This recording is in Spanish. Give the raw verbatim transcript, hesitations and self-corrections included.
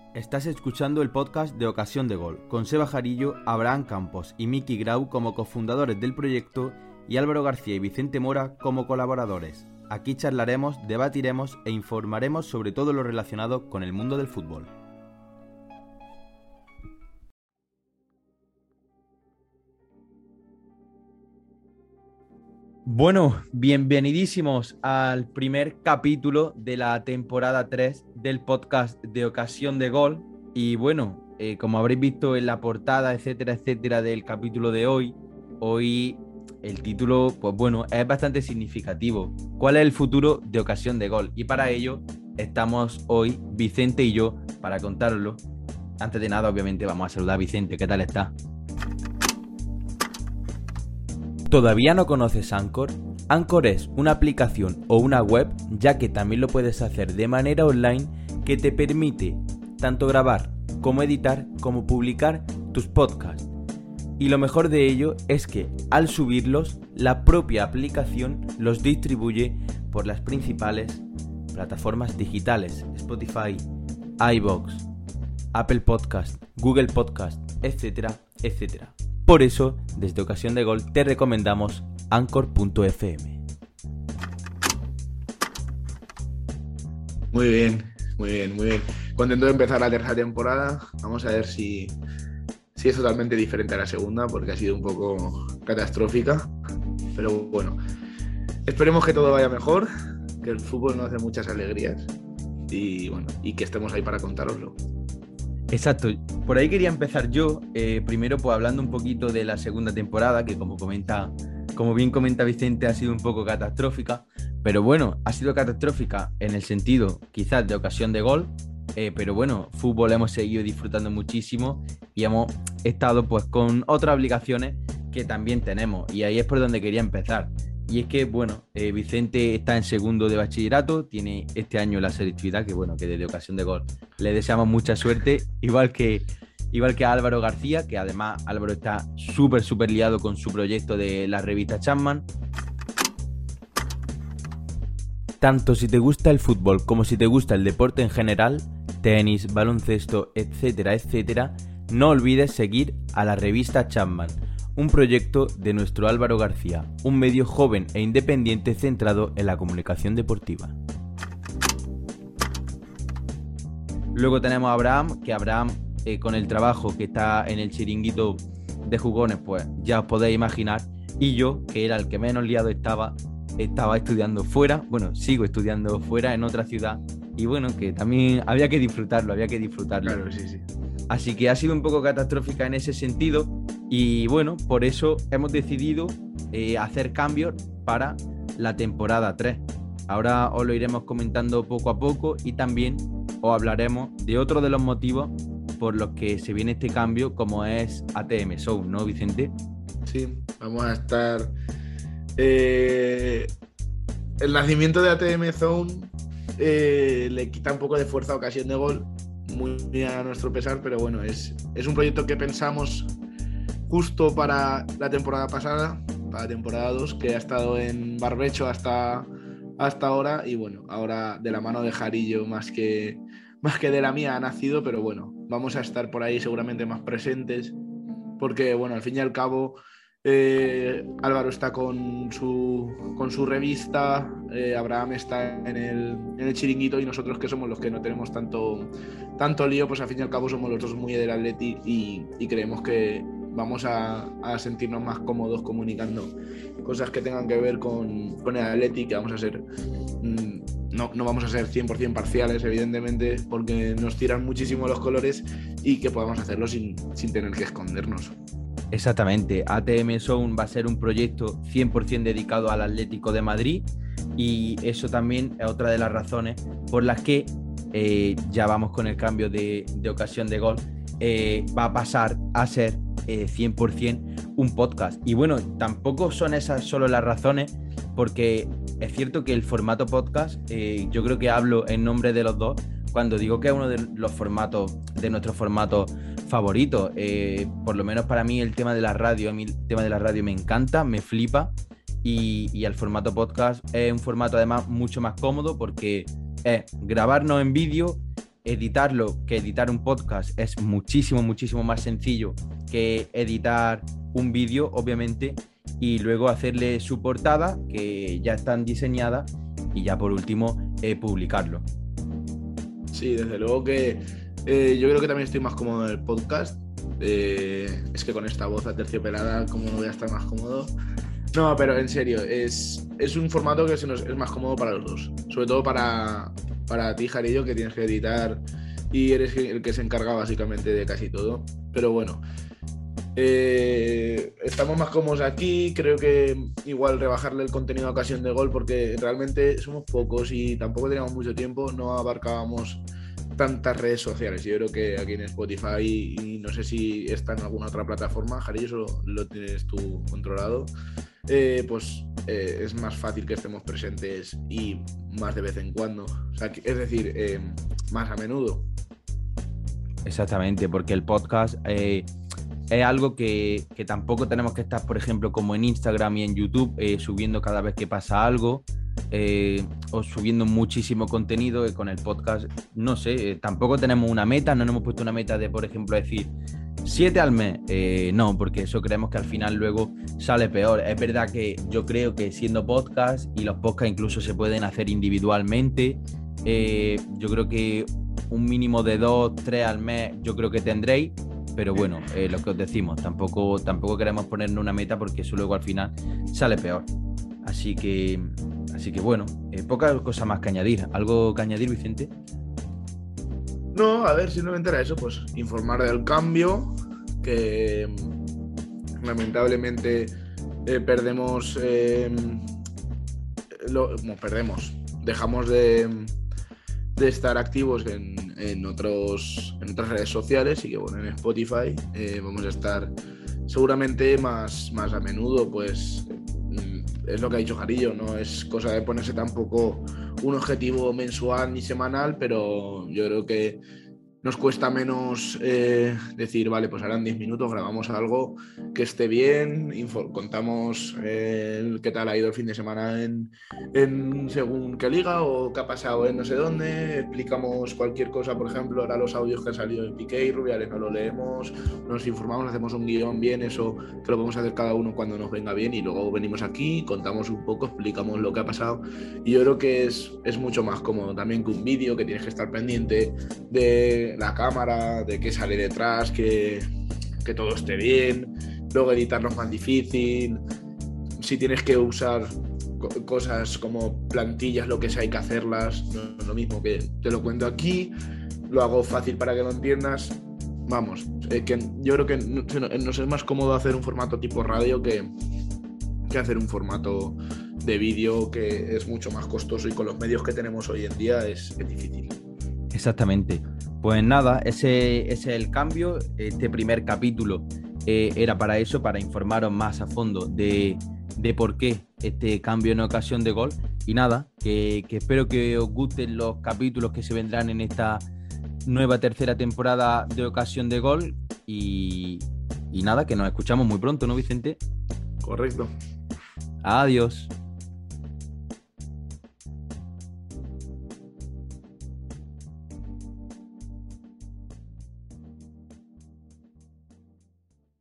Estás escuchando el podcast de Ocasión de Gol, con Seba Jarillo, Abraham Campos y Miki Grau como cofundadores del proyecto y Álvaro García y Vicente Mora como colaboradores. Aquí charlaremos, debatiremos e informaremos sobre todo lo relacionado con el mundo del fútbol. Bueno, bienvenidísimos al primer capítulo de la temporada tres del podcast de Ocasión de Gol. Y bueno, eh, como habréis visto en la portada, etcétera, etcétera, del capítulo de hoy, hoy el título, pues bueno, es bastante significativo. ¿Cuál es el futuro de Ocasión de Gol? Y para ello estamos hoy Vicente y yo para contároslo. Antes de nada, obviamente, vamos a saludar a Vicente. ¿Qué tal está? ¿Todavía no conoces Anchor? Anchor es una aplicación o una web, ya que también lo puedes hacer de manera online, que te permite tanto grabar como editar como publicar tus podcasts. Y lo mejor de ello es que al subirlos, la propia aplicación los distribuye por las principales plataformas digitales: Spotify, iVoox, Apple Podcast, Google Podcast, etcétera, etcétera. Por eso, desde Ocasión de Gol, te recomendamos Anchor punto efe eme. Muy bien, muy bien, muy bien. Contento de empezar la tercera temporada. Vamos a ver si, si es totalmente diferente a la segunda, porque ha sido un poco catastrófica. Pero bueno, esperemos que todo vaya mejor, que el fútbol nos dé muchas alegrías y, bueno, y que estemos ahí para contároslo. Exacto, por ahí quería empezar yo, eh, primero pues hablando un poquito de la segunda temporada, que como comenta, como bien comenta Vicente, ha sido un poco catastrófica, pero bueno, ha sido catastrófica en el sentido quizás de Ocasión de Gol, eh, pero bueno, fútbol hemos seguido disfrutando muchísimo y hemos estado pues con otras obligaciones que también tenemos, y ahí es por donde quería empezar. Y es que, bueno, eh, Vicente está en segundo de bachillerato, tiene este año la selectividad, que bueno, que desde Ocasión de Gol le deseamos mucha suerte, igual que, igual que a Álvaro García, que además Álvaro está súper, súper liado con su proyecto de la revista Chapman. Tanto si te gusta el fútbol como si te gusta el deporte en general, tenis, baloncesto, etcétera, etcétera, no olvides seguir a la revista Chapman, un proyecto de nuestro Álvaro García, un medio joven e independiente centrado en la comunicación deportiva. Luego tenemos a Abraham, que Abraham, eh, con el trabajo que está en el chiringuito de jugones, pues ya os podéis imaginar, y yo, que era el que menos liado estaba, estaba estudiando fuera, bueno, sigo estudiando fuera en otra ciudad, y bueno, que también había que disfrutarlo, había que disfrutarlo. Claro, sí, sí. Así que ha sido un poco catastrófica en ese sentido y bueno, por eso hemos decidido eh, hacer cambios para la temporada tres. Ahora os lo iremos comentando poco a poco y también os hablaremos de otro de los motivos por los que se viene este cambio, como es A T M Zone, ¿no, Vicente? Sí, vamos a estar... Eh, el nacimiento de A T M Zone eh, le quita un poco de fuerza a Ocasión de Gol, muy a nuestro pesar, pero bueno, es, es un proyecto que pensamos justo para la temporada pasada, para la temporada dos, que ha estado en barbecho hasta, hasta ahora, y bueno, ahora de la mano de Jarillo más que, más que de la mía ha nacido, pero bueno, vamos a estar por ahí seguramente más presentes, porque bueno, al fin y al cabo eh, Álvaro está con su, con su revista, eh, Abraham está en el, en el chiringuito, y nosotros, que somos los que no tenemos tanto, tanto lío, pues al fin y al cabo somos los dos muy del Atleti y, y creemos que vamos a, a sentirnos más cómodos comunicando cosas que tengan que ver con, con el Atleti, que vamos a ser mmm, no, no vamos a ser cien por ciento parciales, evidentemente, porque nos tiran muchísimo los colores, y que podamos hacerlo sin, sin tener que escondernos. Exactamente, A T M Zone va a ser un proyecto cien por ciento dedicado al Atlético de Madrid, y eso también es otra de las razones por las que eh, ya vamos con el cambio de, de Ocasión de Gol, eh, va a pasar a ser eh, cien por ciento un podcast. Y bueno, tampoco son esas solo las razones, porque es cierto que el formato podcast, eh, yo creo que hablo en nombre de los dos cuando digo que es uno de los formatos, de nuestros formatos favoritos. Eh, por lo menos para mí el tema de la radio, a mí el tema de la radio me encanta, me flipa, y, y el formato podcast es un formato además mucho más cómodo, porque es grabarnos en vídeo editarlo, que editar un podcast es muchísimo, muchísimo más sencillo que editar un vídeo, obviamente, y luego hacerle su portada, que ya están diseñadas, y ya por último eh, publicarlo. Sí, desde luego que eh, yo creo que también estoy más cómodo en el podcast. Eh, es que con esta voz aterciopelada, ¿cómo no voy a estar más cómodo? No, pero en serio, es, es un formato que se nos, es más cómodo para los dos. Sobre todo para, para ti, Jarillo, que tienes que editar y eres el que se encarga básicamente de casi todo. Pero bueno, eh, estamos más cómodos aquí. Creo que igual rebajarle el contenido a Ocasión de Gol, porque realmente somos pocos y tampoco teníamos mucho tiempo, no abarcábamos tantas redes sociales. Yo creo que aquí en Spotify, y no sé si está en alguna otra plataforma, Jarillo, eso lo tienes tú controlado, eh, pues eh, es más fácil que estemos presentes y más de vez en cuando. O sea, es decir, eh, más a menudo. Exactamente, porque el podcast eh, es algo que, que tampoco tenemos que estar, por ejemplo, como en Instagram y en YouTube, eh, subiendo cada vez que pasa algo, eh, o subiendo muchísimo contenido. Eh, con el podcast, no sé, eh, tampoco tenemos una meta, no nos hemos puesto una meta de, por ejemplo, decir siete al mes. Eh, no, porque eso creemos que al final luego sale peor. Es verdad que yo creo que siendo podcast, y los podcasts incluso se pueden hacer individualmente, eh, yo creo que un mínimo de dos, tres al mes yo creo que tendréis, pero bueno, eh, lo que os decimos, tampoco, tampoco queremos ponernos una meta, porque eso luego al final sale peor. Así que, así que bueno, eh, poca cosa más que añadir. ¿Algo que añadir, Vicente? No, a ver, simplemente era eso, pues informar del cambio, que lamentablemente eh, perdemos, eh, lo, bueno, perdemos, dejamos de, de estar activos en, en, otros, en otras redes sociales, y que bueno, en Spotify eh, vamos a estar seguramente más, más a menudo. Pues es lo que ha dicho Jarillo, no es cosa de ponerse tampoco un objetivo mensual ni semanal, pero yo creo que nos cuesta menos eh, decir, vale, pues ahora en diez minutos grabamos algo que esté bien, info, contamos eh, qué tal ha ido el fin de semana en, en según qué liga, o qué ha pasado en no sé dónde, explicamos cualquier cosa. Por ejemplo, ahora los audios que han salido en Piqué y Rubiales no lo leemos, nos informamos, hacemos un guión bien, eso que lo podemos hacer cada uno cuando nos venga bien, y luego venimos aquí, contamos un poco, explicamos lo que ha pasado, y yo creo que es, es mucho más cómodo también que un vídeo, que tienes que estar pendiente de la cámara, de qué sale detrás, que, que todo esté bien, luego editarlo es más difícil, si tienes que usar co- cosas como plantillas, lo que sea, hay que hacerlas, no es lo mismo que te lo cuento aquí, lo hago fácil para que lo entiendas. Vamos, eh, que yo creo que nos es más cómodo hacer un formato tipo radio que, que hacer un formato de vídeo, que es mucho más costoso, y con los medios que tenemos hoy en día es, es difícil. Exactamente. Pues nada, ese, ese es el cambio. Este primer capítulo eh, era para eso, para informaros más a fondo de, de por qué este cambio en Ocasión de Gol. Y nada, que, que espero que os gusten los capítulos que se vendrán en esta nueva tercera temporada de Ocasión de Gol. Y, y nada, que nos escuchamos muy pronto, ¿no, Vicente? Correcto. Adiós.